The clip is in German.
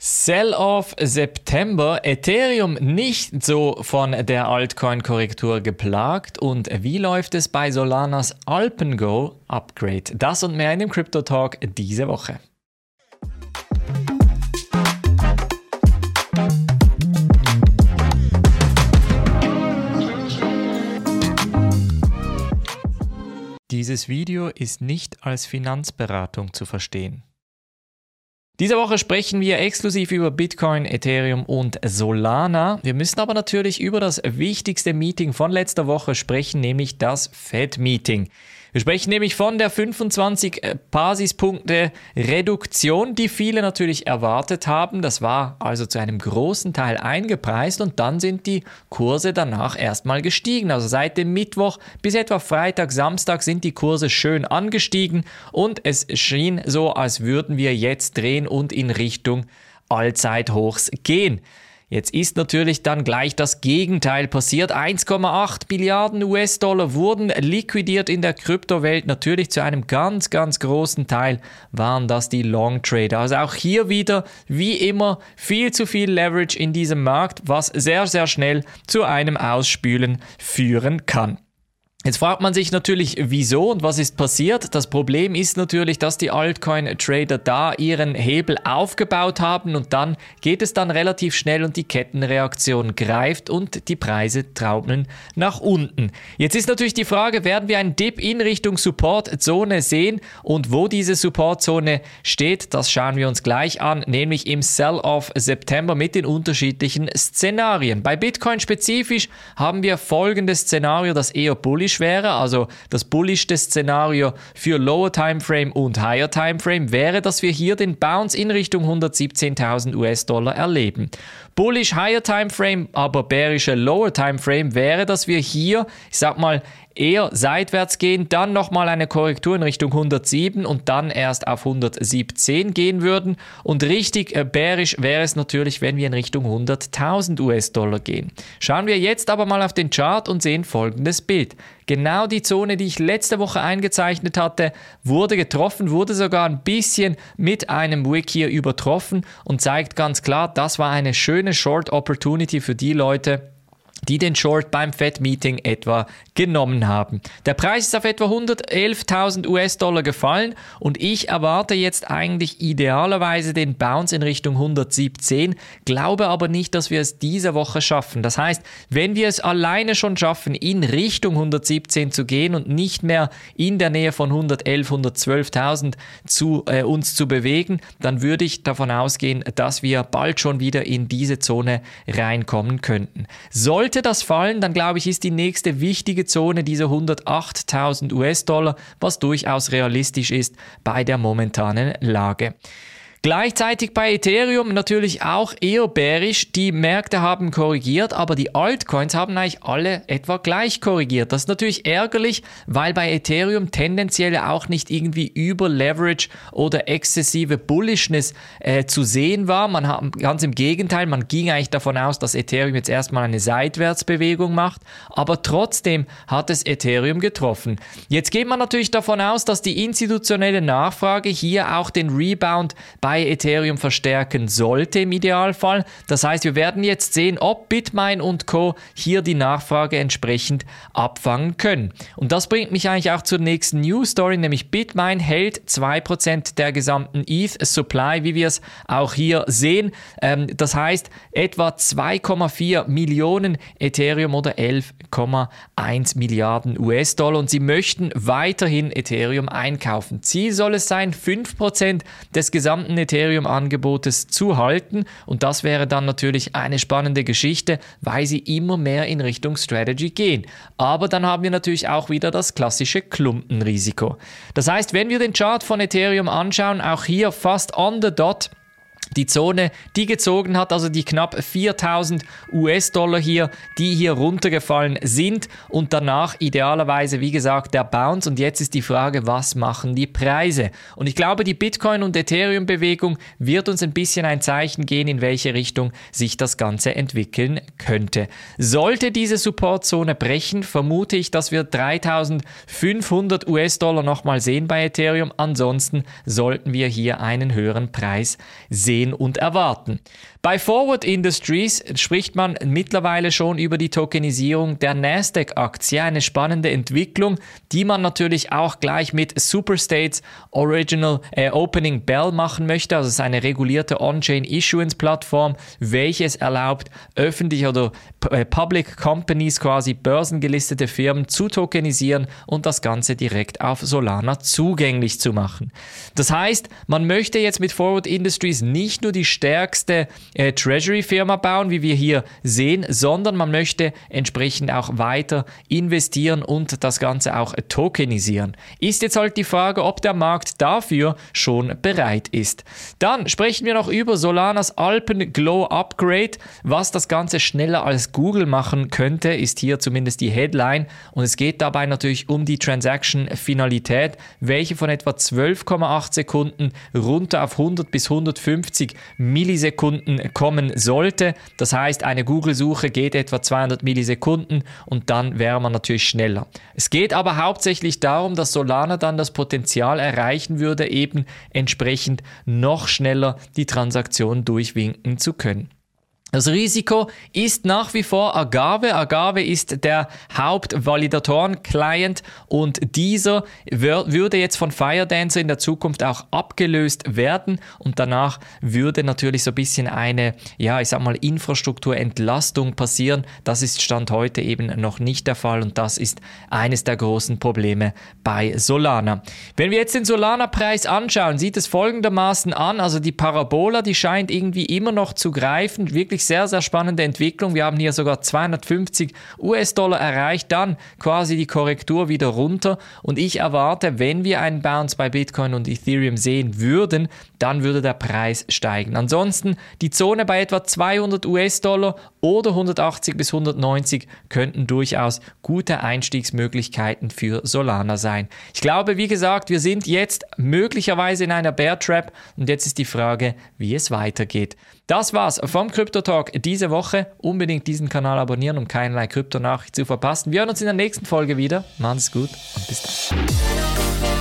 Sell-off September, Ethereum nicht so von der Altcoin-Korrektur geplagt und wie läuft es bei Solanas Alpengo-Upgrade? Das und mehr in dem Crypto Talk diese Woche. Dieses Video ist nicht als Finanzberatung zu verstehen. Diese Woche sprechen wir exklusiv über Bitcoin, Ethereum und Solana. Wir müssen aber natürlich über das wichtigste Meeting von letzter Woche sprechen, nämlich das Fed-Meeting. Wir sprechen nämlich von der 25 Basispunkte Reduktion, die viele natürlich erwartet haben. Das war also zu einem großen Teil eingepreist und dann sind die Kurse danach erstmal gestiegen. Also seit dem Mittwoch bis etwa Freitag, Samstag sind die Kurse schön angestiegen und es schien so, als würden wir jetzt drehen und in Richtung Allzeithochs gehen. Jetzt ist natürlich dann gleich das Gegenteil passiert. 1,8 Milliarden US-Dollar wurden liquidiert in der Kryptowelt. Natürlich zu einem ganz, ganz großen Teil waren das die Long-Trader. Also auch hier wieder, wie immer, viel zu viel Leverage in diesem Markt, was sehr, sehr schnell zu einem Ausspülen führen kann. Jetzt fragt man sich natürlich, wieso und was ist passiert? Das Problem ist natürlich, dass die Altcoin-Trader da ihren Hebel aufgebaut haben und dann geht es dann relativ schnell und die Kettenreaktion greift und die Preise traumeln nach unten. Jetzt ist natürlich die Frage, werden wir einen Dip in Richtung Supportzone sehen und wo diese Supportzone steht, das schauen wir uns gleich an, nämlich im Sell-off September mit den unterschiedlichen Szenarien. Bei Bitcoin spezifisch haben wir folgendes Szenario, das eher bullish wäre, also das bullischste Szenario für Lower Timeframe und Higher Timeframe wäre, dass wir hier den Bounce in Richtung 117.000 US-Dollar erleben. Bullish Higher Timeframe, aber bearische Lower Timeframe wäre, dass wir hier, ich sag mal, eher seitwärts gehen, dann nochmal eine Korrektur in Richtung 107 und dann erst auf 117 gehen würden. Und richtig bearish wäre es natürlich, wenn wir in Richtung 100.000 US-Dollar gehen. Schauen wir jetzt aber mal auf den Chart und sehen folgendes Bild. Genau die Zone, die ich letzte Woche eingezeichnet hatte, wurde getroffen, wurde sogar ein bisschen mit einem Wick hier übertroffen und zeigt ganz klar, das war eine schöne Short Opportunity für die Leute, die den Short beim Fed-Meeting etwa genommen haben. Der Preis ist auf etwa 111.000 US-Dollar gefallen und ich erwarte jetzt eigentlich idealerweise den Bounce in Richtung 117, glaube aber nicht, dass wir es diese Woche schaffen. Das heißt, wenn wir es alleine schon schaffen, in Richtung 117 zu gehen und nicht mehr in der Nähe von 111.000, 112.000 uns zu bewegen, dann würde ich davon ausgehen, dass wir bald schon wieder in diese Zone reinkommen könnten. Sollte das fallen, dann glaube ich, ist die nächste wichtige Zone diese 108.000 US-Dollar, was durchaus realistisch ist bei der momentanen Lage. Gleichzeitig bei Ethereum natürlich auch eher bearish. Die Märkte haben korrigiert, aber die Altcoins haben eigentlich alle etwa gleich korrigiert. Das ist natürlich ärgerlich, weil bei Ethereum tendenziell auch nicht irgendwie über Leverage oder exzessive Bullishness zu sehen war. Ganz im Gegenteil, man ging eigentlich davon aus, dass Ethereum jetzt erstmal eine Seitwärtsbewegung macht, aber trotzdem hat es Ethereum getroffen. Jetzt geht man natürlich davon aus, dass die institutionelle Nachfrage hier auch den Rebound bei Ethereum verstärken sollte im Idealfall. Das heißt, wir werden jetzt sehen, ob Bitmain und Co. hier die Nachfrage entsprechend abfangen können. Und das bringt mich eigentlich auch zur nächsten News Story, nämlich Bitmain hält 2% der gesamten ETH-Supply, wie wir es auch hier sehen. Das heißt, etwa 2,4 Millionen Ethereum oder 11,1 Milliarden US-Dollar und sie möchten weiterhin Ethereum einkaufen. Ziel soll es sein, 5% des gesamten Ethereum-Angebotes zu halten und das wäre dann natürlich eine spannende Geschichte, weil sie immer mehr in Richtung Strategy gehen. Aber dann haben wir natürlich auch wieder das klassische Klumpenrisiko. Das heißt, wenn wir den Chart von Ethereum anschauen, auch hier fast on the dot, die Zone, die gezogen hat, also die knapp 4.000 US-Dollar hier, die hier runtergefallen sind und danach idealerweise, wie gesagt, der Bounce. Und jetzt ist die Frage, was machen die Preise? Und ich glaube, die Bitcoin- und Ethereum-Bewegung wird uns ein bisschen ein Zeichen gehen, in welche Richtung sich das Ganze entwickeln könnte. Sollte diese Supportzone brechen, vermute ich, dass wir 3.500 US-Dollar nochmal sehen bei Ethereum. Ansonsten sollten wir hier einen höheren Preis sehen. sehen und erwarten. Bei Forward Industries spricht man mittlerweile schon über die Tokenisierung der Nasdaq-Aktie. Eine spannende Entwicklung, die man natürlich auch gleich mit Superstates Opening Bell machen möchte. Also es ist eine regulierte On-Chain-Issuance-Plattform, welches erlaubt, öffentliche oder Public Companies, quasi börsengelistete Firmen, zu tokenisieren und das Ganze direkt auf Solana zugänglich zu machen. Das heißt, man möchte jetzt mit Forward Industries nicht nur die stärkste Treasury-Firma bauen, wie wir hier sehen, sondern man möchte entsprechend auch weiter investieren und das Ganze auch tokenisieren. Ist jetzt halt die Frage, ob der Markt dafür schon bereit ist. Dann sprechen wir noch über Solanas Alpenglow Upgrade. Was das Ganze schneller als Google machen könnte, ist hier zumindest die Headline. Und es geht dabei natürlich um die Transaction-Finalität, welche von etwa 12,8 Sekunden runter auf 100 bis 150 Millisekunden kommen sollte. Das heißt, eine Google-Suche geht etwa 200 Millisekunden und dann wäre man natürlich schneller. Es geht aber hauptsächlich darum, dass Solana dann das Potenzial erreichen würde, eben entsprechend noch schneller die Transaktion durchwinken zu können. Das Risiko ist nach wie vor Agave. Agave ist der Hauptvalidatoren-Client und dieser würde jetzt von Firedancer in der Zukunft auch abgelöst werden und danach würde natürlich so ein bisschen eine, Infrastrukturentlastung passieren. Das ist Stand heute eben noch nicht der Fall und das ist eines der großen Probleme bei Solana. Wenn wir jetzt den Solana-Preis anschauen, sieht es folgendermaßen an, also die Parabola, die scheint irgendwie immer noch zu greifen, wirklich sehr, sehr spannende Entwicklung. Wir haben hier sogar 250 US-Dollar erreicht, dann quasi die Korrektur wieder runter und ich erwarte, wenn wir einen Bounce bei Bitcoin und Ethereum sehen würden, dann würde der Preis steigen. Ansonsten die Zone bei etwa 200 US-Dollar oder 180 bis 190 könnten durchaus gute Einstiegsmöglichkeiten für Solana sein. Ich glaube, wie gesagt, wir sind jetzt möglicherweise in einer Bear Trap und jetzt ist die Frage, wie es weitergeht. Das war's vom Crypto Talk diese Woche. Unbedingt diesen Kanal abonnieren, um keinerlei Kryptonachricht zu verpassen. Wir hören uns in der nächsten Folge wieder. Macht's gut und bis dann.